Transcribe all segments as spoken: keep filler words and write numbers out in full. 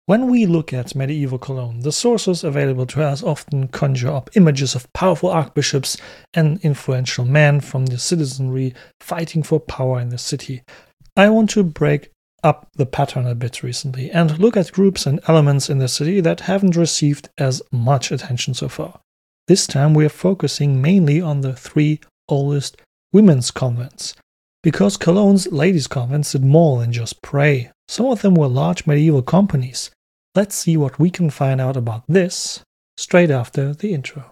When we look at medieval Cologne, the sources available to us often conjure up images of powerful archbishops and influential men from the citizenry fighting for power in the city. I want to break up the pattern a bit recently and look at groups and elements in the city that haven't received as much attention so far. This time we are focusing mainly on the three oldest women's convents, because Cologne's ladies' convents did more than just pray. Some of them were large medieval companies. Let's see what we can find out about this straight after the intro.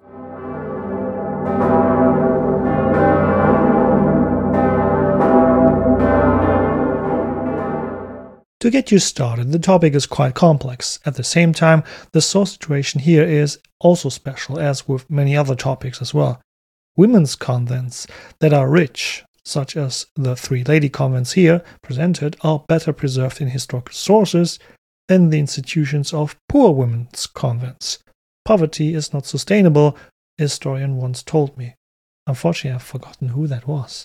To get you started, the topic is quite complex. At the same time, the source situation here is also special, as with many other topics as well. Women's convents that are rich, such as the three lady convents here presented, are better preserved in historical sources than the institutions of poor women's convents. Poverty is not sustainable, a historian once told me. Unfortunately, I've forgotten who that was.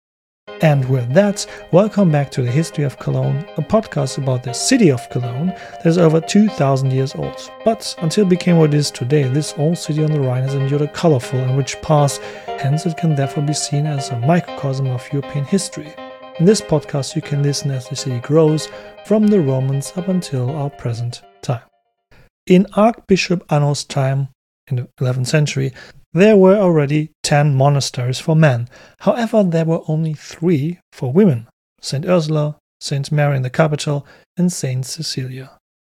And with that, welcome back to the History of Cologne, a podcast about the city of Cologne that is over two thousand years old. But until it became what it is today, this old city on the Rhine has endured a colorful and rich past, hence it can therefore be seen as a microcosm of European history. In this podcast you can listen as the city grows from the Romans up until our present time. In Archbishop Anno's time, in the eleventh century, there were already ten monasteries for men. However, there were only three for women: Saint Ursula, Saint Mary in the capital, and Saint Cecilia.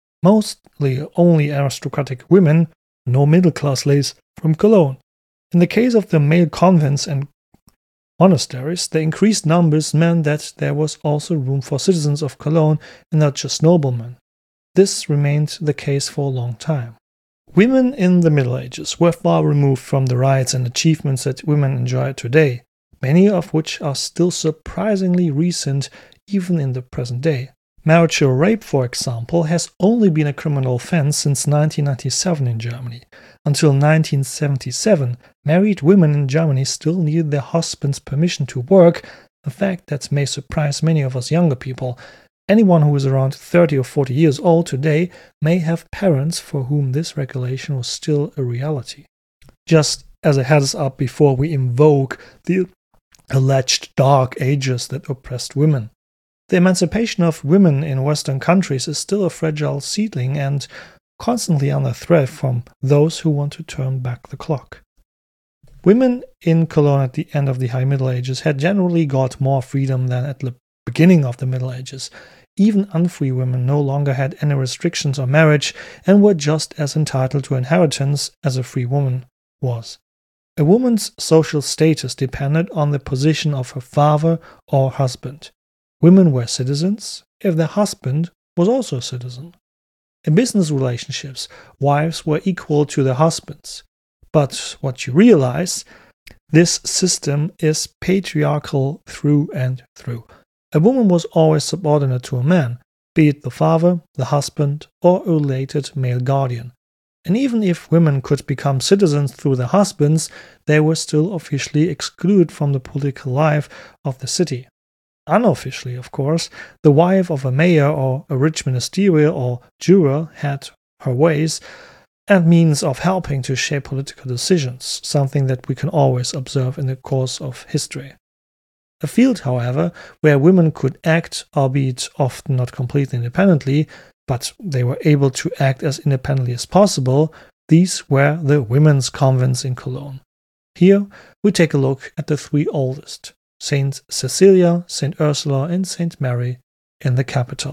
Mostly only aristocratic women, no middle-class ladies from Cologne. In the case of the male convents and monasteries, the increased numbers meant that there was also room for citizens of Cologne and not just noblemen. This remained the case for a long time. Women in the Middle Ages were far removed from the rights and achievements that women enjoy today, many of which are still surprisingly recent even in the present day. Marital rape, for example, has only been a criminal offense since nineteen ninety-seven in Germany. Until nineteen seventy-seven, married women in Germany still needed their husband's permission to work, a fact that may surprise many of us younger people. Anyone who is around thirty or forty years old today may have parents for whom this regulation was still a reality. Just as a heads up before we invoke the alleged dark ages that oppressed women. The emancipation of women in Western countries is still a fragile seedling and constantly under threat from those who want to turn back the clock. Women in Cologne at the end of the High Middle Ages had generally got more freedom than at the beginning of the Middle Ages. Even unfree women no longer had any restrictions on marriage and were just as entitled to inheritance as a free woman was. A woman's social status depended on the position of her father or husband. Women were citizens if their husband was also a citizen. In business relationships, wives were equal to their husbands. But what you realize, this system is patriarchal through and through. A woman was always subordinate to a man, be it the father, the husband, or a related male guardian. And even if women could become citizens through their husbands, they were still officially excluded from the political life of the city. Unofficially, of course, the wife of a mayor or a rich ministerial or juror had her ways and means of helping to shape political decisions, something that we can always observe in the course of history. A field, however, where women could act, albeit often not completely independently, but they were able to act as independently as possible, these were the women's convents in Cologne. Here we take a look at the three oldest: Saint Cecilia, Saint Ursula, and Saint Mary in the capital.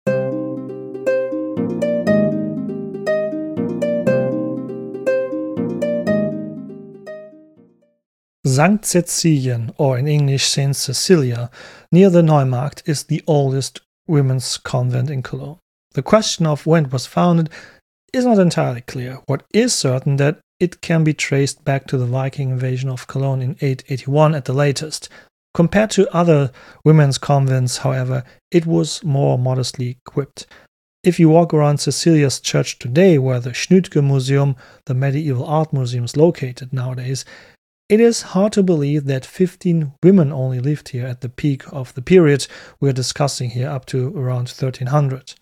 Sankt Cäcilien, or in English Saint Cecilia, near the Neumarkt, is the oldest women's convent in Cologne. The question of when it was founded is not entirely clear. What is certain that it can be traced back to the Viking invasion of Cologne in eight eighty-one at the latest. Compared to other women's convents, however, it was more modestly equipped. If you walk around Cecilia's church today, where the Schnütke Museum, the medieval art museum, is located nowadays, it is hard to believe that fifteen women only lived here at the peak of the period we are discussing here, up to around thirteen hundred.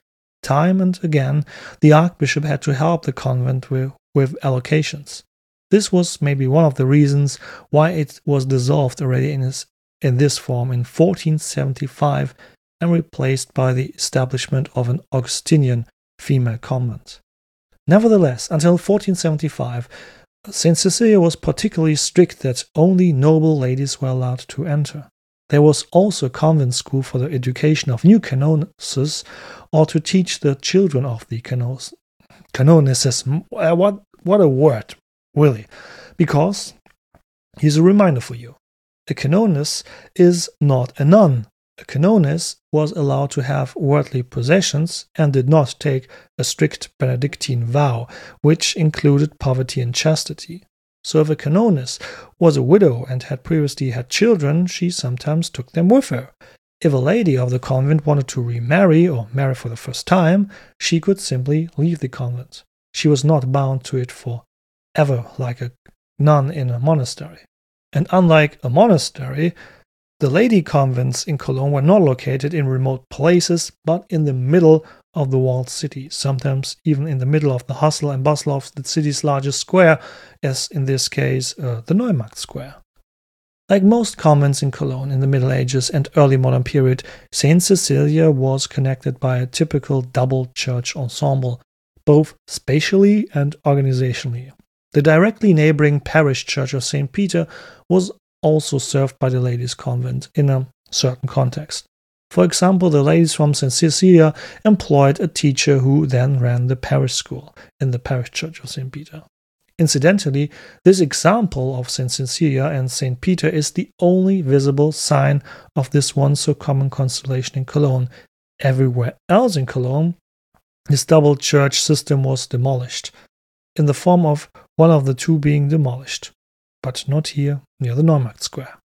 Time and again, the archbishop had to help the convent with, with allocations. This was maybe one of the reasons why it was dissolved already in, its, in this form in fourteen seventy-five and replaced by the establishment of an Augustinian female convent. Nevertheless, until fourteen seventy-five, Saint Cecilia was particularly strict that only noble ladies were allowed to enter. There was also a convent school for the education of new canonesses or to teach the children of the canos- canonesses. What, what a word, really. Because, here's a reminder for you. A canoness is not a nun. A canoness was allowed to have worldly possessions and did not take a strict Benedictine vow, which included poverty and chastity. So if a canoness was a widow and had previously had children, she sometimes took them with her. If a lady of the convent wanted to remarry or marry for the first time, she could simply leave the convent. She was not bound to it for ever like a nun in a monastery. And unlike a monastery, the lady convents in Cologne were not located in remote places, but in the middle of the walled city, sometimes even in the middle of the hustle and bustle of the city's largest square, as in this case uh, the Neumarkt Square. Like most convents in Cologne in the Middle Ages and early modern period, Saint Cecilia was connected by a typical double church ensemble, both spatially and organizationally. The directly neighboring parish church of Saint Peter was also served by the ladies' convent in a certain context. For example, the ladies from Saint Cecilia employed a teacher who then ran the parish school in the parish church of Saint Peter. Incidentally, this example of Saint Cecilia and Saint Peter is the only visible sign of this once so common constellation in Cologne. Everywhere else in Cologne, this double church system was demolished, in the form of one of the two being demolished, but not here near the Neumarkt Square.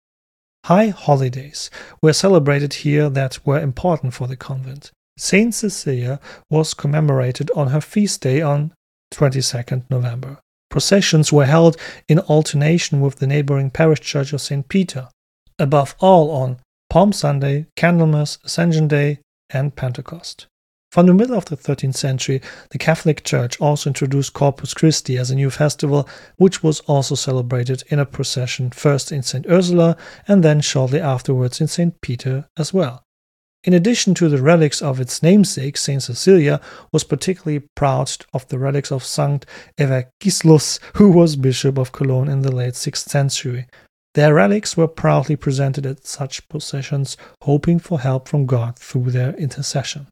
High holidays were celebrated here that were important for the convent. Saint Cecilia was commemorated on her feast day on twenty-second November. Processions were held in alternation with the neighboring parish church of Saint Peter, above all on Palm Sunday, Candlemas, Ascension Day, and Pentecost. From the middle of the thirteenth century, the Catholic Church also introduced Corpus Christi as a new festival, which was also celebrated in a procession first in Saint Ursula and then shortly afterwards in Saint Peter as well. In addition to the relics of its namesake, Saint Cecilia was particularly proud of the relics of Saint Evagislos, who was Bishop of Cologne in the late sixth century. Their relics were proudly presented at such processions, hoping for help from God through their intercession.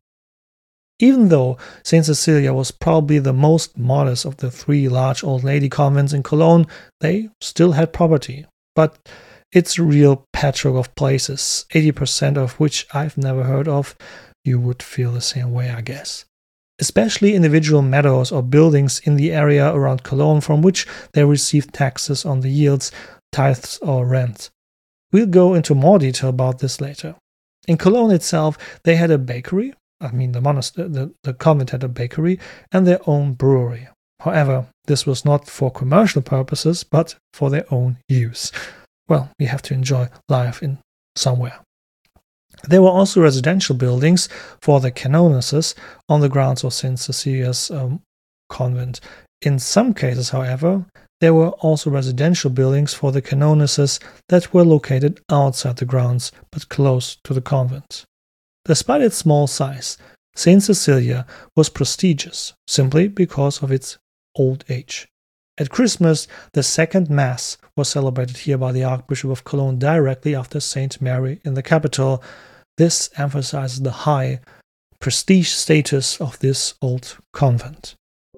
Even though Saint Cecilia was probably the most modest of the three large old lady convents in Cologne, they still had property. But it's a real patchwork of places, eighty percent of which I've never heard of. You would feel the same way, I guess. Especially individual meadows or buildings in the area around Cologne from which they received taxes on the yields, tithes or rent. We'll go into more detail about this later. In Cologne itself, they had a bakery. I mean, the monastery, the, the convent had a bakery and their own brewery. However, this was not for commercial purposes, but for their own use. Well, we have to enjoy life in somewhere. There were also residential buildings for the canonesses on the grounds of Saint Cecilia's um, convent. In some cases, however, there were also residential buildings for the canonesses that were located outside the grounds, but close to the convent. Despite its small size, Saint Cecilia was prestigious simply because of its old age. At Christmas, the second Mass was celebrated here by the Archbishop of Cologne directly after Saint Mary in the capital. This emphasizes the high prestige status of this old convent.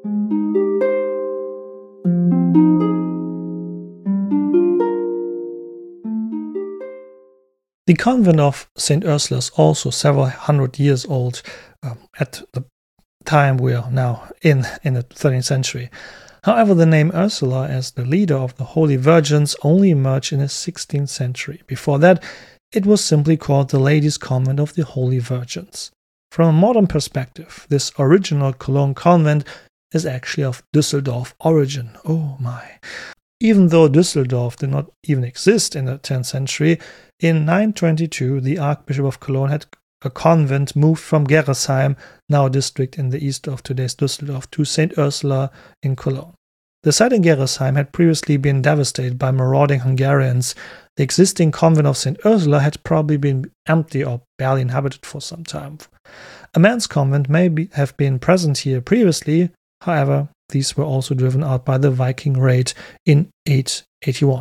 The convent of Saint Ursula is also several hundred years old um, at the time we are now in, in the thirteenth century. However, the name Ursula as the leader of the Holy Virgins only emerged in the sixteenth century. Before that, it was simply called the Ladies' Convent of the Holy Virgins. From a modern perspective, this original Cologne convent is actually of Düsseldorf origin. Oh my! Even though Düsseldorf did not even exist in the tenth century, in nine twenty-two the Archbishop of Cologne had a convent moved from Gerresheim, now a district in the east of today's Düsseldorf, to Saint Ursula in Cologne. The site in Gerresheim had previously been devastated by marauding Hungarians. The existing convent of Saint Ursula had probably been empty or barely inhabited for some time. A men's convent may be, have been present here previously, however, these were also driven out by the Viking raid in eight eighty-one.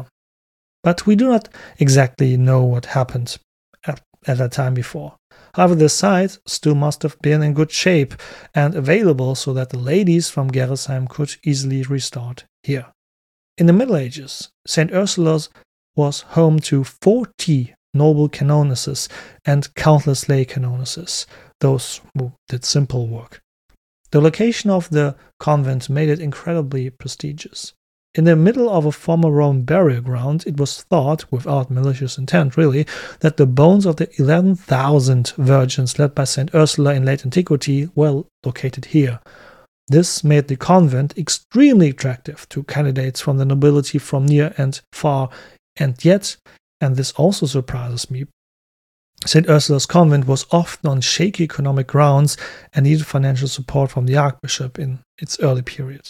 But we do not exactly know what happened at, at that time before. However, the site still must have been in good shape and available so that the ladies from Gerresheim could easily restart here. In the Middle Ages, Saint Ursula's was home to forty noble canonesses and countless lay canonesses, those who did simple work. The location of the convent made it incredibly prestigious. In the middle of a former Roman burial ground, it was thought, without malicious intent really, that the bones of the eleven thousand virgins led by Saint Ursula in late antiquity were located here. This made the convent extremely attractive to candidates from the nobility from near and far, and yet, and this also surprises me, Saint Ursula's convent was often on shaky economic grounds and needed financial support from the archbishop in its early period.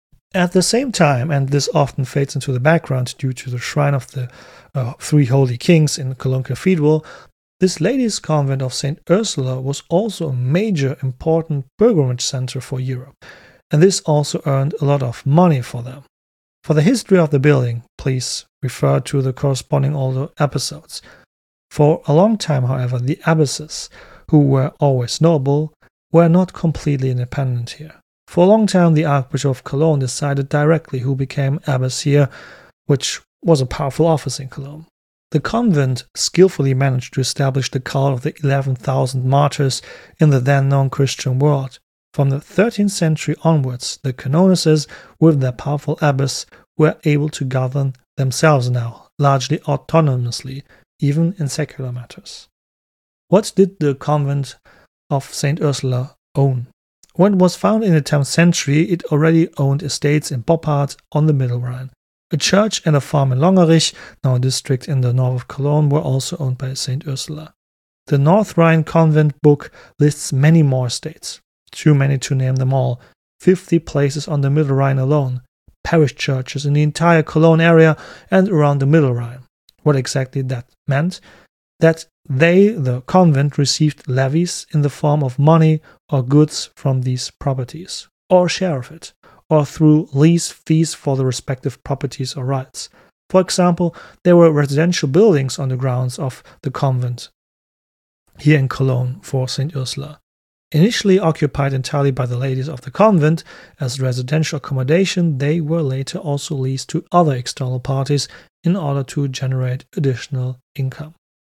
At the same time, and this often fades into the background due to the shrine of the uh, three holy kings in Cologne Cathedral, this ladies' convent of Saint Ursula was also a major important pilgrimage center for Europe, and this also earned a lot of money for them. For the history of the building, please refer to the corresponding older episodes. For a long time, however, the abbesses, who were always noble, were not completely independent here. For a long time, the Archbishop of Cologne decided directly who became abbess here, which was a powerful office in Cologne. The convent skillfully managed to establish the cult of the eleven thousand martyrs in the then known Christian world. From the thirteenth century onwards, the canonesses, with their powerful abbess, were able to govern themselves now, largely autonomously, even in secular matters. What did the convent of Saint Ursula own? When it was founded in the tenth century, it already owned estates in Boppard on the Middle Rhine. A church and a farm in Longerich, now a district in the north of Cologne, were also owned by Saint Ursula. The North Rhine Convent book lists many more estates, too many to name them all, fifty places on the Middle Rhine alone, parish churches in the entire Cologne area and around the Middle Rhine. What exactly that meant? That they, the convent, received levies in the form of money or goods from these properties, or share of it, or through lease fees for the respective properties or rights. For example, there were residential buildings on the grounds of the convent here in Cologne for Saint Ursula. Initially occupied entirely by the ladies of the convent as residential accommodation, they were later also leased to other external parties in order to generate additional income.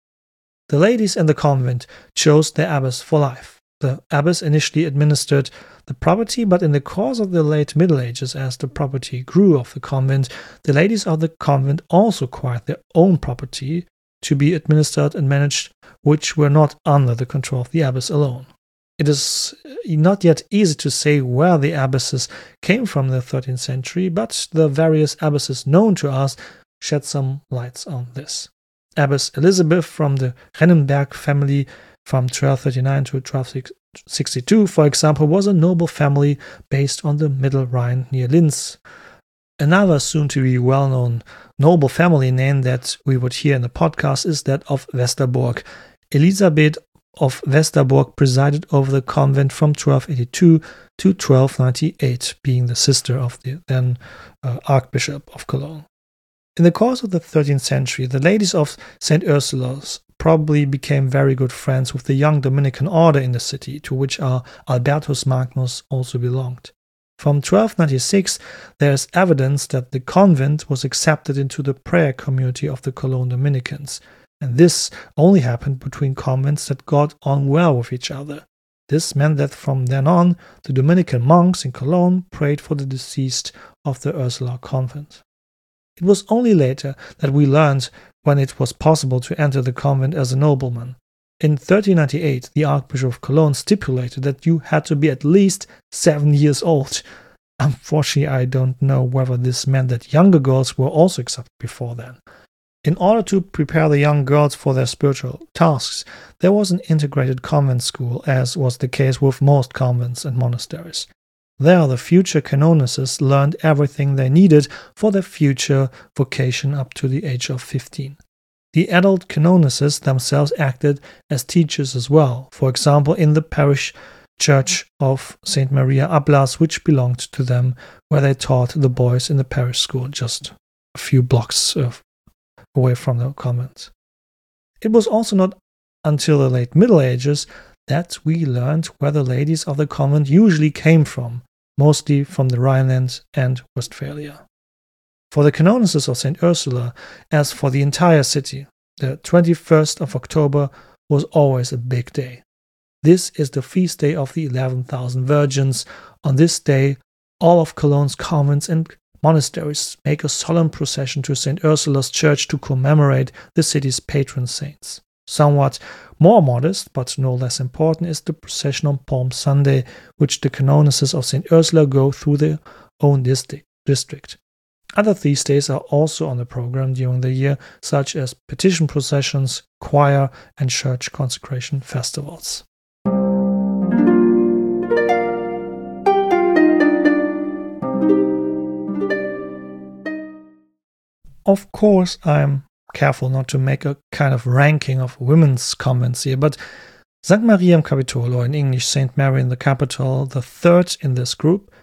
The ladies in the convent chose their abbess for life. The abbess initially administered the property, but in the course of the late Middle Ages, as the property grew of the convent, the ladies of the convent also acquired their own property to be administered and managed, which were not under the control of the abbess alone. It is not yet easy to say where the abbesses came from in the thirteenth century, but the various abbesses known to us shed some lights on this. Abbess Elizabeth from the Rennenberg family from twelve thirty-nine to twelve sixty-two, for example, was a noble family based on the Middle Rhine near Linz. Another soon-to-be well-known noble family name that we would hear in the podcast is that of Westerbork. Elisabeth of Westerbork presided over the convent from twelve eighty-two to twelve ninety-eight, being the sister of the then uh, Archbishop of Cologne. In the course of the thirteenth century, the ladies of Saint Ursula's probably became very good friends with the young Dominican order in the city, to which our Albertus Magnus also belonged. From twelve ninety-six, there is evidence that the convent was accepted into the prayer community of the Cologne Dominicans, and this only happened between convents that got on well with each other. This meant that from then on, the Dominican monks in Cologne prayed for the deceased of the Ursula convent. It was only later that we learned when it was possible to enter the convent as a nobleman. In thirteen ninety-eight, the Archbishop of Cologne stipulated that you had to be at least seven years old. Unfortunately, I don't know whether this meant that younger girls were also accepted before then. In order to prepare the young girls for their spiritual tasks, there was an integrated convent school, as was the case with most convents and monasteries. There, the future canonesses learned everything they needed for their future vocation up to the age of fifteen. The adult canonesses themselves acted as teachers as well, for example in the parish church of Saint Maria Ablas, which belonged to them, where they taught the boys in the parish school just a few blocks of away from the convent. It was also not until the late Middle Ages that we learned where the ladies of the convent usually came from, mostly from the Rhineland and Westphalia. For the canonesses of Saint Ursula, as for the entire city, the twenty-first of October was always a big day. This is the feast day of the eleven thousand virgins. On this day, all of Cologne's convents and monasteries make a solemn procession to Saint Ursula's church to commemorate the city's patron saints. Somewhat more modest, but no less important, is the procession on Palm Sunday, which the canonesses of Saint Ursula go through their own district. Other feast days are also on the program during the year, such as petition processions, choir, and church consecration festivals. Of course, I'm careful not to make a kind of ranking of women's convents here, but Sankt Maria im Capitolo, in English Saint Mary in the Capitol, the third in this group,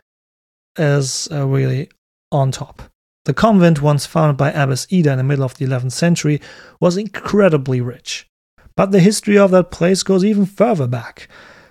is uh, really on top. The convent, once founded by Abbess Ida in the middle of the eleventh century, was incredibly rich. But the history of that place goes even further back.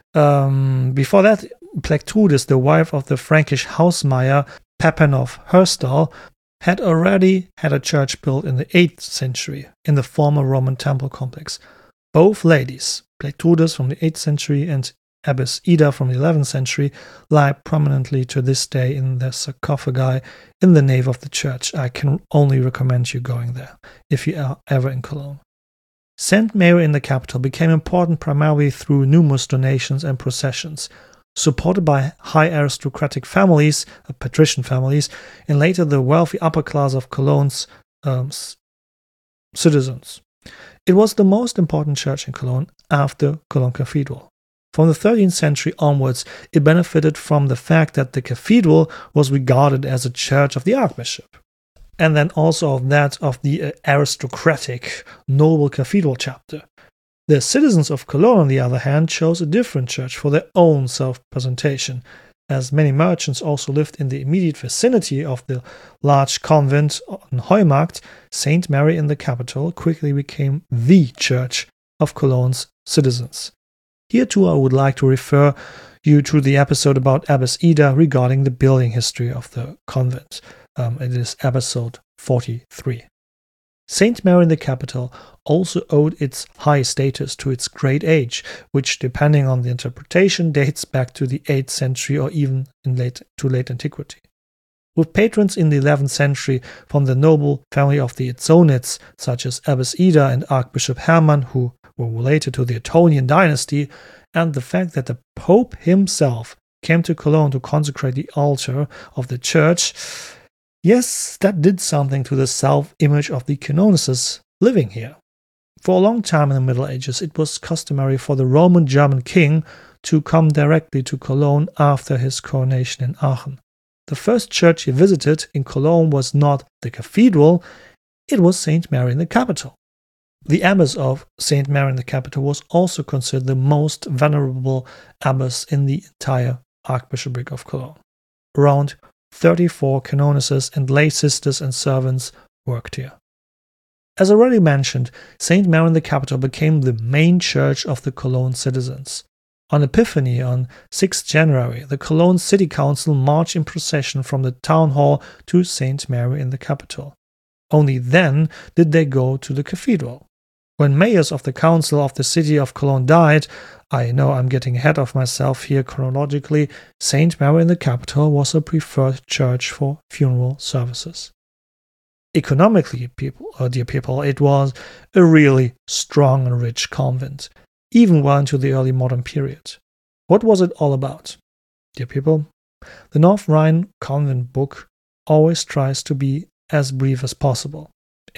Um, before that, Plectrudis, the wife of the Frankish Hausmeier Pepin of Herstal, had already had a church built in the eighth century in the former Roman temple complex. Both ladies, Plectrudis from the eighth century and Abbess Ida from the eleventh century, lie prominently to this day in their sarcophagi in the nave of the church. I can only recommend you going there if you are ever in Cologne. Saint Mary in the Capitol became important primarily through numerous donations and processions, supported by high aristocratic families, uh, patrician families, and later the wealthy upper class of Cologne's um, citizens. It was the most important church in Cologne after Cologne Cathedral. From the thirteenth century onwards, it benefited from the fact that the cathedral was regarded as a church of the archbishop, and then also of that of the uh, aristocratic noble cathedral chapter. The citizens of Cologne, on the other hand, chose a different church for their own self-presentation. As many merchants also lived in the immediate vicinity of the large convent on Heumarkt, Saint Mary in the Capitol quickly became the church of Cologne's citizens. Here too I would like to refer you to the episode about Abbess Ida regarding the building history of the convent. Um, it is episode forty-three. Saint Mary in the Capitol also owed its high status to its great age, which, depending on the interpretation, dates back to the eighth century or even in late, to late antiquity. With patrons in the eleventh century from the noble family of the Etzonits, such as Abbess Ida and Archbishop Hermann, who were related to the Ettonian dynasty, and the fact that the Pope himself came to Cologne to consecrate the altar of the church, yes, that did something to the self-image of the canonesses living here. For a long time in the Middle Ages, it was customary for the Roman German king to come directly to Cologne after his coronation in Aachen. The first church he visited in Cologne was not the cathedral, it was Saint Mary in the Capitol. The abbess of Saint Mary in the Capitol was also considered the most venerable abbess in the entire Archbishopric of Cologne. Around thirty-four canonesses and lay sisters and servants worked here. As already mentioned, Saint Mary in the Capitol became the main church of the Cologne citizens. On Epiphany on sixth of January, the Cologne City Council marched in procession from the town hall to Saint Mary in the Capitol. Only then did they go to the cathedral. When mayors of the council of the city of Cologne died, I know I'm getting ahead of myself here chronologically, Saint Mary in the Capitol was a preferred church for funeral services. Economically, people, uh, dear people, it was a really strong and rich convent, even well into the early modern period. What was it all about? Dear people, the North Rhine Convent book always tries to be as brief as possible.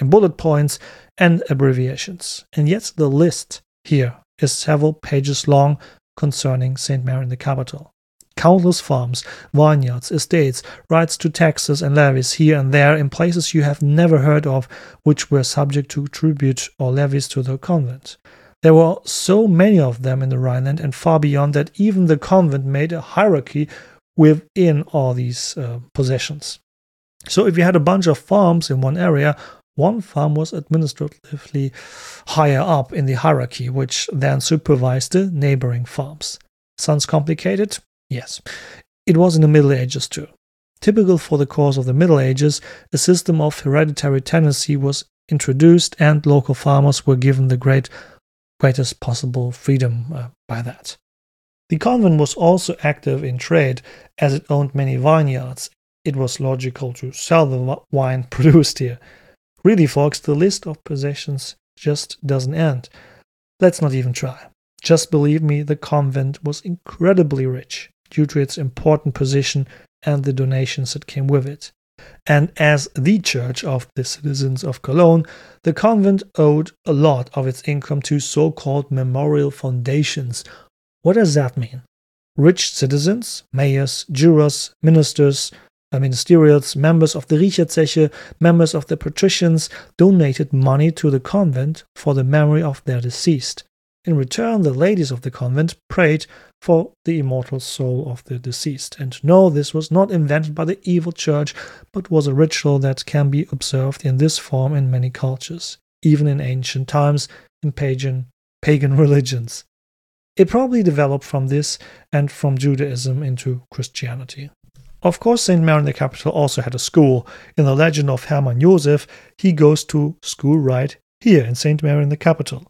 in bullet points and abbreviations. And yet the list here is several pages long concerning Saint Mary in the Capital. Countless farms, vineyards, estates, rights to taxes and levies here and there in places you have never heard of, which were subject to tribute or levies to the convent. There were so many of them in the Rhineland and far beyond that even the convent made a hierarchy within all these uh, possessions. So if you had a bunch of farms in one area, one farm was administratively higher up in the hierarchy, which then supervised the neighboring farms. Sounds complicated? Yes. It was in the Middle Ages too. Typical for the course of the Middle Ages, a system of hereditary tenancy was introduced and local farmers were given the great, greatest possible freedom uh, by that. The convent was also active in trade, as it owned many vineyards. It was logical to sell the wine produced here. Really, folks, the list of possessions just doesn't end. Let's not even try. Just believe me, the convent was incredibly rich due to its important position and the donations that came with it. And as the church of the citizens of Cologne, the convent owed a lot of its income to so-called memorial foundations. What does that mean? Rich citizens, mayors, jurors, ministers, ministerials, members of the Riecherzeche, members of the patricians donated money to the convent for the memory of their deceased. In return, the ladies of the convent prayed for the immortal soul of the deceased. And no, this was not invented by the evil church, but was a ritual that can be observed in this form in many cultures, even in ancient times in pagan, pagan religions. It probably developed from this and from Judaism into Christianity. Of course, Saint Mary in the Capital also had a school. In the legend of Hermann Josef, he goes to school right here in Saint Mary in the Capital.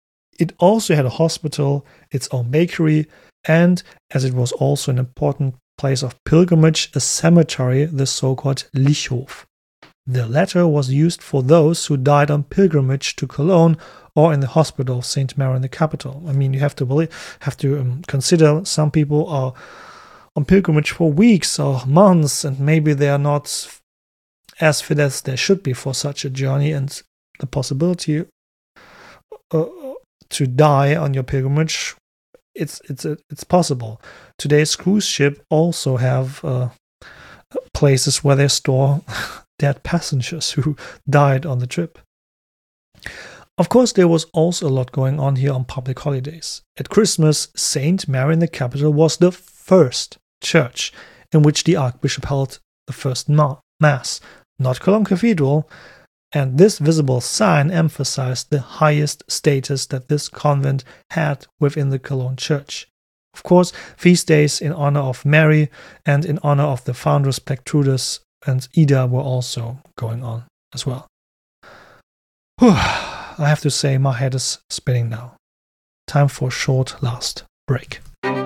It also had a hospital, its own bakery, and, as it was also an important place of pilgrimage, a cemetery, the so-called Lichthof. The latter was used for those who died on pilgrimage to Cologne or in the hospital of Saint Mary in the Capital. I mean, you have to believe, have to um, consider some people are on pilgrimage for weeks or months, and maybe they are not as fit as they should be for such a journey, and the possibility uh, to die on your pilgrimage, it's it's it's possible. Today's cruise ship also have uh, places where they store dead passengers who died on the trip. Of course, there was also a lot going on here on public holidays. At Christmas, Saint Mary in the Capital was the first church in which the Archbishop held the first ma- Mass, not Cologne Cathedral, and this visible sign emphasized the highest status that this convent had within the Cologne Church. Of course, feast days in honor of Mary and in honor of the founders Plectrudis and Ida were also going on as well. Whew. I have to say, my head is spinning now. Time for a short last break.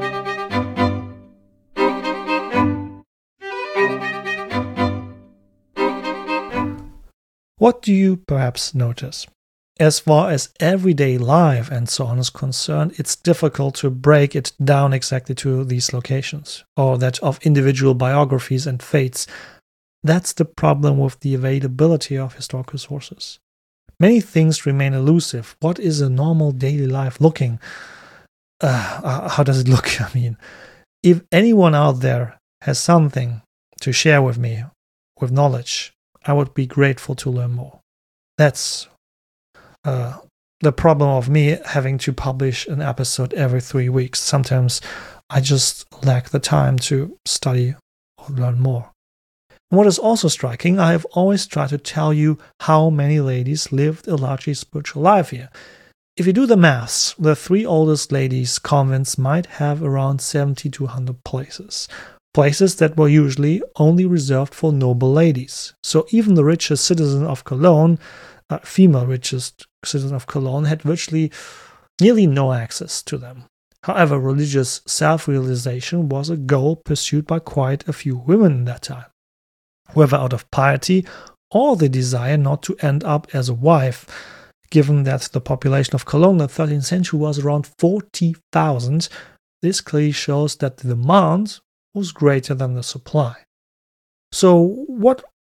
What do you perhaps notice? As far as everyday life and so on is concerned, it's difficult to break it down exactly to these locations, or that of individual biographies and fates. That's the problem with the availability of historical sources. Many things remain elusive. What is a normal daily life looking? Uh, how does it look? I mean, if anyone out there has something to share with me, with knowledge, I would be grateful to learn more. That's uh, the problem of me having to publish an episode every three weeks. Sometimes I just lack the time to study or learn more. What is also striking, I have always tried to tell you how many ladies lived a largely spiritual life here. If you do the maths, the three oldest ladies' convents might have around seventy to one hundred places. Places that were usually only reserved for noble ladies. So even the richest citizen of Cologne, uh, female richest citizen of Cologne, had virtually nearly no access to them. However, religious self-realization was a goal pursued by quite a few women in that time, whether out of piety or the desire not to end up as a wife. Given that the population of Cologne in the thirteenth century was around forty thousand, this clearly shows that the demand was greater than the supply. So what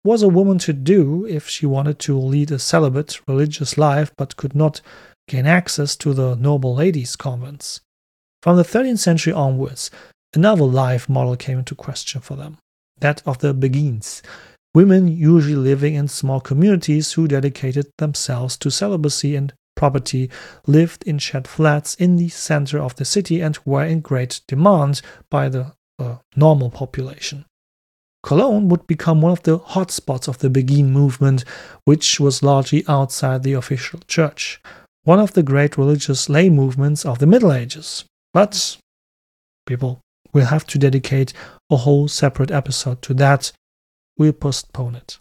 was a woman to do if she wanted to lead a celibate religious life but could not gain access to the noble ladies' convents? From the thirteenth century onwards, another life model came into question for them, that of the Beguines, women usually living in small communities who dedicated themselves to celibacy and property, lived in shed flats in the center of the city and were in great demand by the uh, normal population. Cologne would become one of the hotspots of the Beguine movement, which was largely outside the official church, one of the great religious lay movements of the Middle Ages. But people will have to dedicate a whole separate episode to that. We'll postpone it.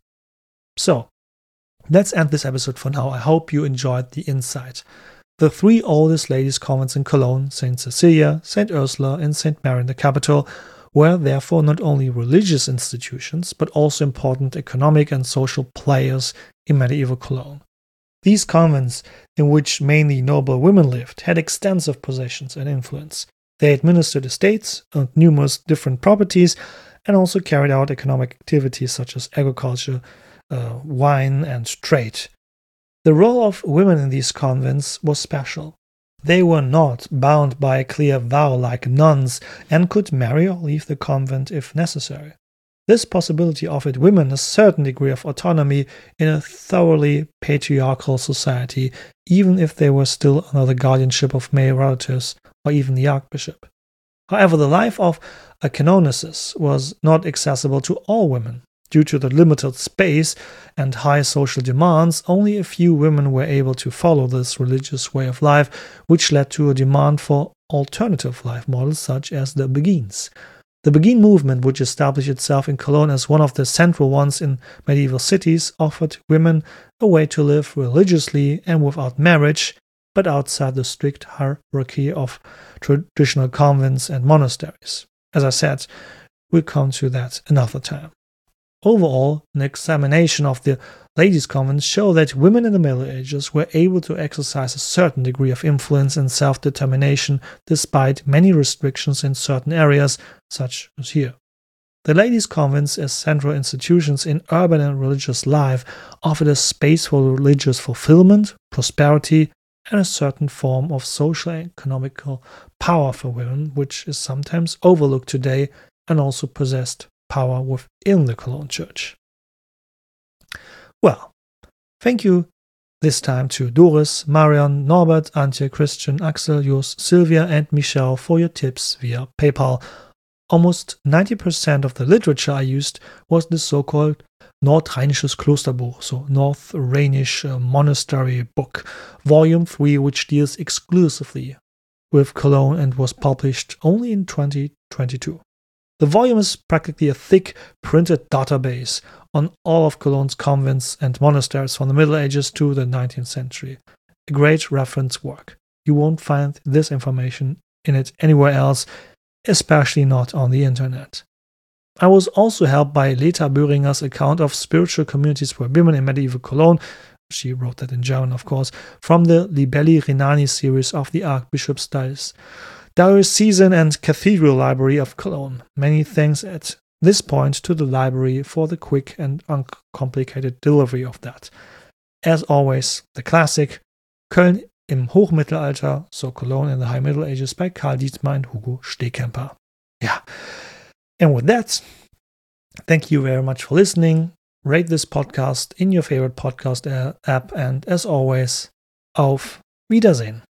So, let's end this episode for now. I hope you enjoyed the insight. The three oldest ladies' convents in Cologne, Saint Cecilia, Saint Ursula, and Saint Mary in the capital, were therefore not only religious institutions, but also important economic and social players in medieval Cologne. These convents, in which mainly noble women lived, had extensive possessions and influence. They administered estates, owned numerous different properties, and also carried out economic activities such as agriculture, uh, wine, and trade. The role of women in these convents was special. They were not bound by a clear vow like nuns and could marry or leave the convent if necessary. This possibility offered women a certain degree of autonomy in a thoroughly patriarchal society, even if they were still under the guardianship of male relatives or even the archbishop. However, the life of a canonesses was not accessible to all women. Due to the limited space and high social demands, only a few women were able to follow this religious way of life, which led to a demand for alternative life models such as the Beguines. The Beguine movement, which established itself in Cologne as one of the central ones in medieval cities, offered women a way to live religiously and without marriage, but outside the strict hierarchy of traditional convents and monasteries. As I said, we'll come to that another time. Overall, an examination of the ladies' convents show that women in the Middle Ages were able to exercise a certain degree of influence and self-determination despite many restrictions in certain areas, such as here. The ladies' convents as central institutions in urban and religious life offered a space for religious fulfillment, prosperity, and a certain form of social and economical power for women, which is sometimes overlooked today and also possessed power within the Cologne Church. Well, thank you this time to Doris, Marion, Norbert, Antje, Christian, Axel, Jos, Sylvia, and Michelle for your tips via PayPal. Almost ninety percent of the literature I used was the so-called Nordrheinisches Klosterbuch, so North Rhenish uh, Monastery Book, Volume three, which deals exclusively with Cologne and was published only in twenty twenty-two. The volume is practically a thick printed database on all of Cologne's convents and monasteries from the Middle Ages to the nineteenth century. A great reference work. You won't find this information in it anywhere else, especially not on the internet. I was also helped by Leta Böhringer's account of spiritual communities for women in medieval Cologne. She wrote that in German, of course, from the Libelli Rhenani series of the Archbishop's Diocese. Diocesan and Cathedral Library of Cologne. Many thanks at this point to the library for the quick and uncomplicated delivery of that. As always, the classic Köln im Hochmittelalter, so Cologne in the High Middle Ages by Karl Dietmar and Hugo Stehkemper. Yeah. And with that, thank you very much for listening. Rate this podcast in your favorite podcast app, and as always, auf Wiedersehen.